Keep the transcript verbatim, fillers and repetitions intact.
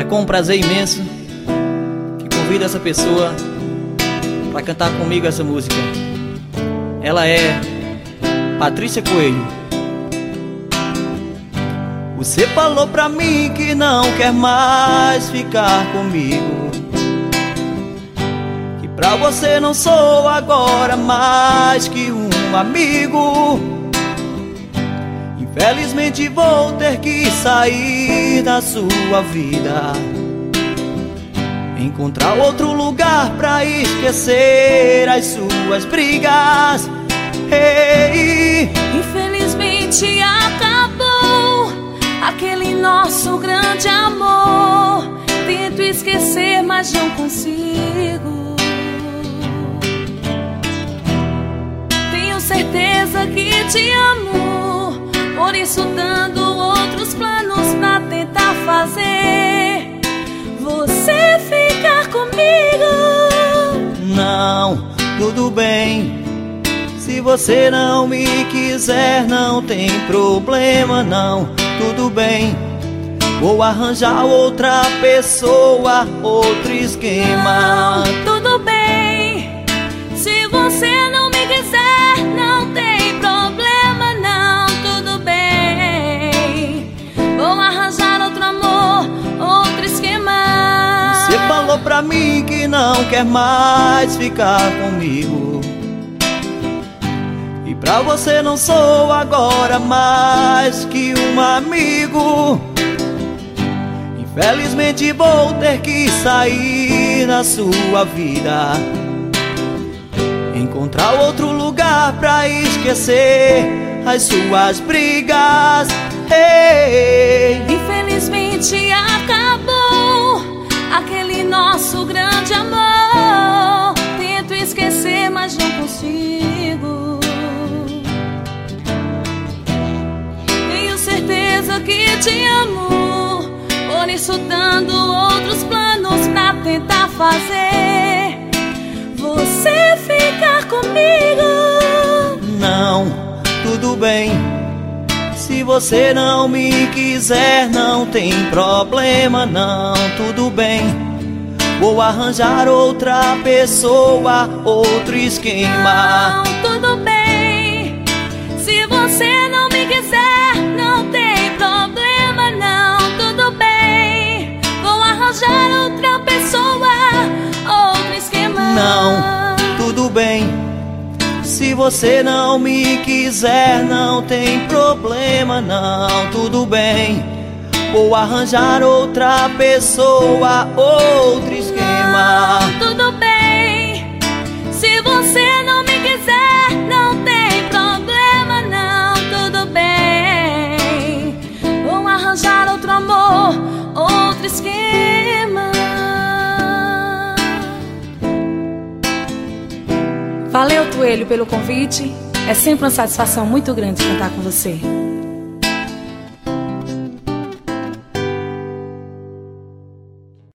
com um prazer imenso que convido essa pessoa para cantar comigo essa música. Ela é Patrícia Coelho. Você falou pra mim que não quer mais ficar comigo, que pra você não sou agora mais que um amigo. Infelizmente vou ter que sair da sua vida, encontrar outro lugar pra esquecer as suas brigas. Hey. Infelizmente acabou aquele nosso grande amor. Tento esquecer, mas não consigo. Tenho certeza que te amo, por isso dando outros planos pra tentar fazer você ficar comigo. Não, tudo bem. Se você não me quiser, não tem problema, não, tudo bem. Vou arranjar outra pessoa, outro esquema. Não, tudo bem. Se você não me quiser, não tem problema, não, tudo bem. Vou arranjar outro amor, outro esquema. Você falou pra mim que não quer mais ficar comigo, e pra você não sou agora mais que um amigo. Infelizmente vou ter que sair da sua vida, encontrar outro lugar pra esquecer as suas brigas. Hey. Infelizmente acabou aquele nosso grande amor. Tento esquecer, mas não consigo. Tenho certeza que te amo, por isso dando outros planos pra tentar fazer você ficar comigo. Não, tudo bem. Se você não me quiser, não tem problema, não, tudo bem. Vou arranjar outra pessoa, outro esquema. Não, tudo bem. Se você não me quiser, não tem problema, não, tudo bem. Vou arranjar outra pessoa, outro esquema. Não, tudo bem. Se você não me quiser, não tem problema, não, tudo bem. Vou arranjar outra pessoa, outro esquema. Não, tudo bem. Se você não me quiser, não tem problema, não, tudo bem. Vou arranjar outro amor, outro esquema. Valeu, Coelho, pelo convite. É sempre uma satisfação muito grande cantar com você.